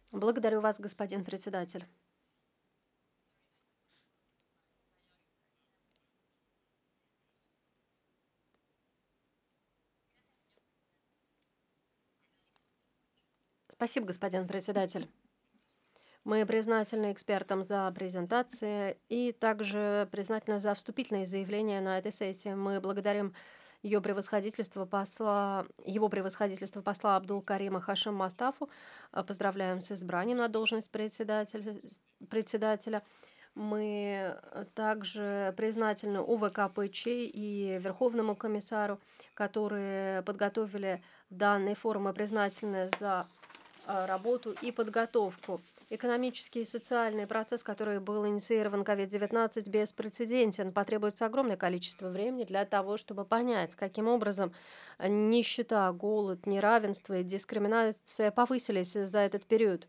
Благодарю вас, господин председатель. Спасибо, господин председатель. Мы признательны экспертам за презентации и также признательны за вступительные заявления на этой сессии. Мы благодарим его превосходительство посла Абдул-Карима Хашим Мастафу. Поздравляем с избранием на должность председателя. Мы также признательны УВКПЧ и Верховному комиссару, которые подготовили данный форум, и признательны за работу и подготовку. Экономический и социальный процесс, который был инициирован COVID-19, беспрецедентен. Потребуется огромное количество времени для того, чтобы понять, каким образом нищета, голод, неравенство и дискриминация повысились за этот период.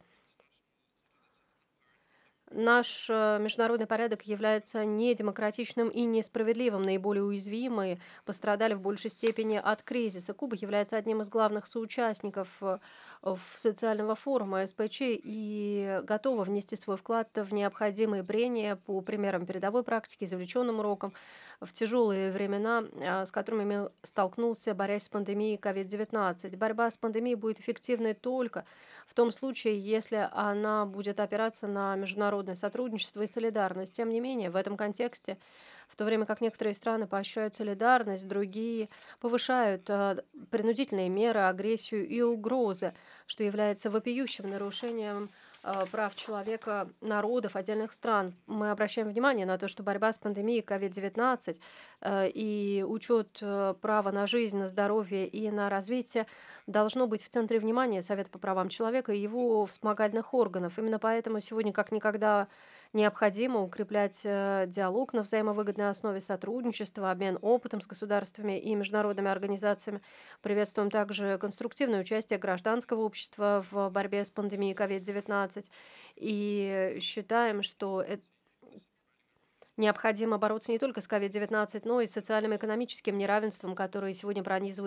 Наш международный порядок является недемократичным и несправедливым. Наиболее уязвимые пострадали в большей степени от кризиса. Куба является одним из главных соучастников в социального форума СПЧ и готова внести свой вклад в необходимые прения по примерам передовой практики, извлеченным урокам в тяжелые времена, с которыми столкнулся, борясь с пандемией COVID-19. Борьба с пандемией будет эффективной только в том случае, если она будет опираться на международное сотрудничество и солидарность. Тем не менее, в этом контексте, в то время как некоторые страны поощряют солидарность, другие повышают принудительные меры, агрессию и угрозы, что является вопиющим нарушением прав человека народов отдельных стран. Мы обращаем внимание на то, что борьба с пандемией COVID-19 и учет права на жизнь, на здоровье и на развитие должно быть в центре внимания Совета по правам человека и его вспомогательных органов. Именно поэтому сегодня как никогда необходимо укреплять диалог на взаимовыгодной основе сотрудничества, обмен опытом с государствами и международными организациями. Приветствуем также конструктивное участие гражданского общества в борьбе с пандемией COVID-19 и считаем, что необходимо бороться не только с COVID-19, но и с социальным и экономическим неравенством, которое сегодня пронизывает